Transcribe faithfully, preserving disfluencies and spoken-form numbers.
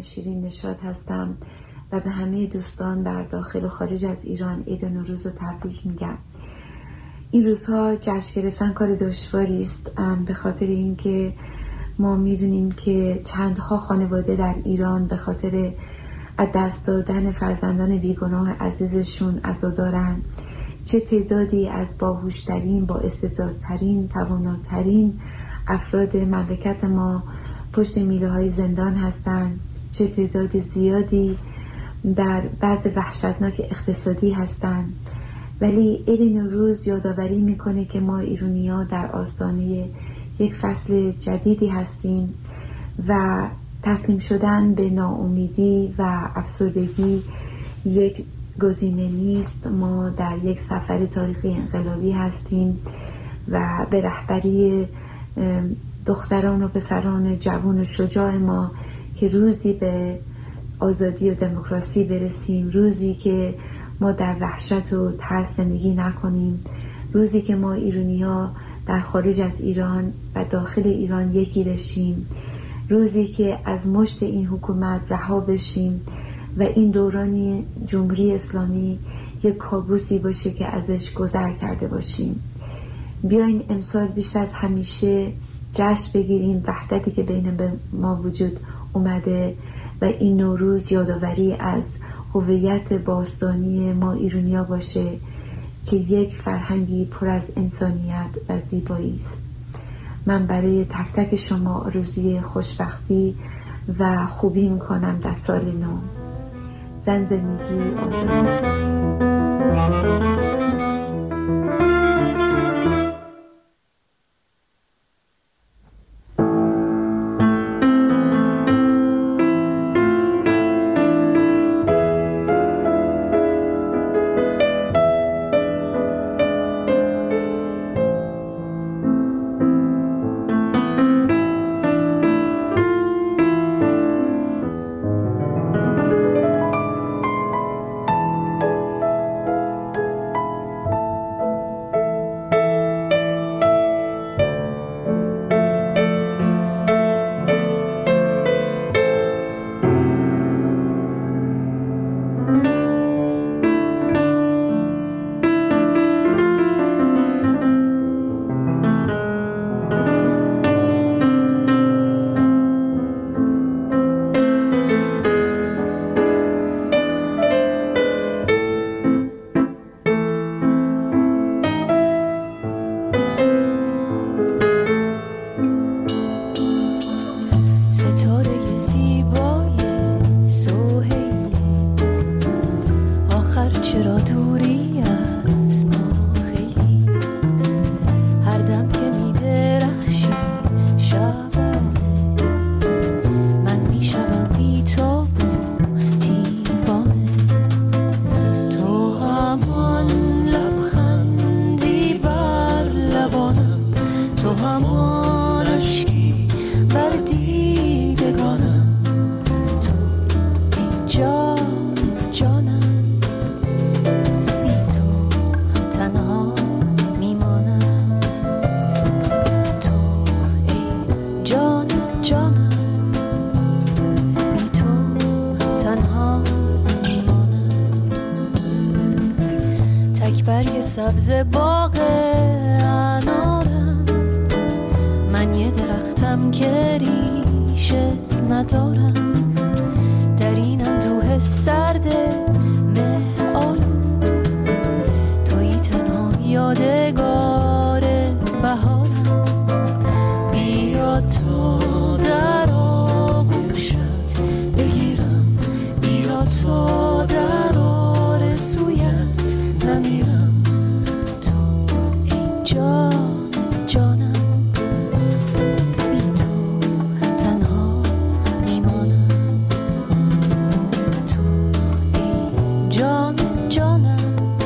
شیرین نشاط هستم و به همه دوستان در داخل و خارج از ایران عید نوروز رو تبریک میگم. این روزها جشن گرفتن کار دشواری است، به خاطر اینکه ما میدونیم که چندها خانواده در ایران به خاطر از دست دادن فرزندان بیگناه عزیزشون عزادارن. چه تعدادی از باهوشترین، با استعدادترین، تواناترین افراد مملکت ما پشت میله های زندان هستند، چه تعداد زیادی در بعض وحشتناک اقتصادی هستند. ولی عید نوروز یادآوری میکنه که ما ایرانی‌ها در آستانه یک فصل جدیدی هستیم و تسلیم شدن به ناامیدی و افسردگی یک گزینه نیست. ما در یک سفر تاریخی انقلابی هستیم و به رهبری دختران و پسران جوان و شجاع ما که روزی به آزادی و دموکراسی برسیم، روزی که ما در وحشت و ترس زندگی نکنیم، روزی که ما ایرانی‌ها در خارج از ایران و داخل ایران یکی بشیم، روزی که از مشت این حکومت رها بشیم و این دوران جمهوری اسلامی یک کابوسی باشه که ازش گذر کرده باشیم. بیاین امسال بیشتر از همیشه جشن بگیریم وحدتی که بین ما وجود اومده و این نوروز یادآوری از هویت باستانی ما ایرانی‌ها باشه که یک فرهنگی پر از انسانیت و زیبایی است. من برای تک تک شما آرزوی خوشبختی و خوبی میکنم در سال نو. زن، زندگی، آزادی. سبز باغ انارم، من یه درختم که ریشه ندارم، در این اندوه سرد مه آلو تویی تنها یادگار بهارم. بیا تا در آغوشت بگیرم، بیا تا در آرزویت نمیرم.